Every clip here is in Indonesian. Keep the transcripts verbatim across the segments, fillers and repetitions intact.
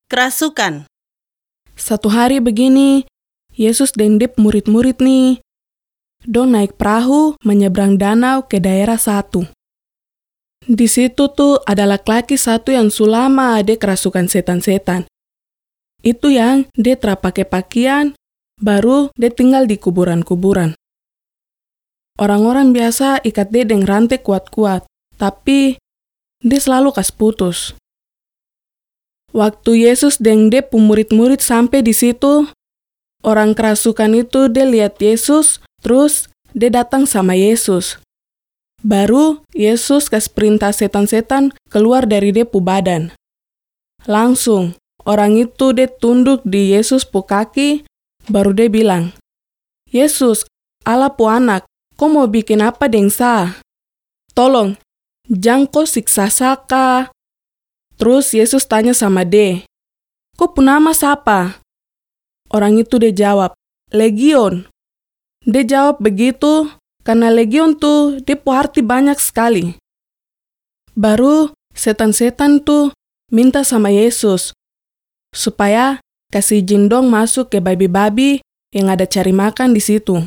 Kerasukan. Satu hari begini, Yesus dan dia murid-murid nih, dong naik perahu menyeberang danau ke daerah satu. Di situ tuh ada laki-laki satu yang sulama dia kerasukan setan-setan. Itu yang dia tra pakai pakaian, baru dia tinggal di kuburan-kuburan. Orang-orang biasa ikat dia dengan rantai kuat-kuat, tapi dia selalu kas putus. Waktu Yesus dan dia murid-murid sampai di situ, orang kerasukan itu dia lihat Yesus, terus dia datang sama Yesus. Baru Yesus kasih perintah setan-setan keluar dari dia pu badan. Langsung orang itu dia tunduk di Yesus pu kaki, baru dia bilang, "Yesus, Allah pu anak, kau mau bikin apa deng sa? Tolong, jangan kau siksa saka." Terus Yesus tanya sama dia, "Kau pu nama siapa?" Orang itu dia jawab, "Legion." Dia jawab begitu karena legion tuh dia pu arti banyak sekali. Baru setan-setan tuh minta sama Yesus supaya kasih izin dong masuk ke babi-babi yang ada cari makan di situ.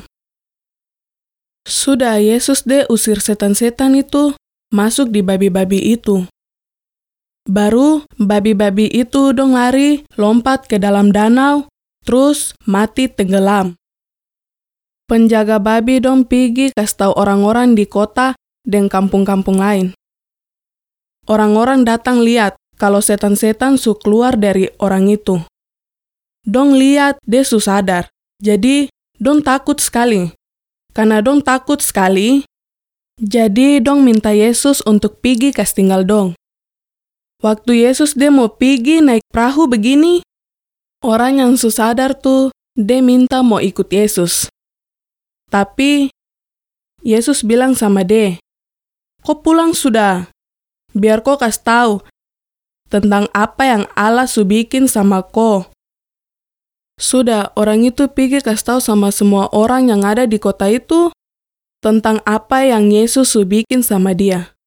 Sudah Yesus deh usir setan-setan itu masuk di babi-babi itu. Baru babi-babi itu dong lari lompat ke dalam danau, terus mati tenggelam. Penjaga babi dong pergi kasih tahu orang-orang di kota dan kampung-kampung lain. Orang-orang datang lihat kalau setan-setan su keluar dari orang itu. Dong lihat dia su sadar, jadi dong takut sekali. Karena dong takut sekali, jadi dong minta Yesus untuk pergi kasih tinggal dong. Waktu Yesus dia mau pergi naik perahu begini, orang yang su sadar tuh dia minta mau ikut Yesus. Tapi Yesus bilang sama dia, "Kau pulang sudah, biar kau kasih tahu tentang apa yang Allah su bikin sama kau." Sudah orang itu pergi kasih tahu sama semua orang yang ada di kota itu tentang apa yang Yesus su bikin sama dia.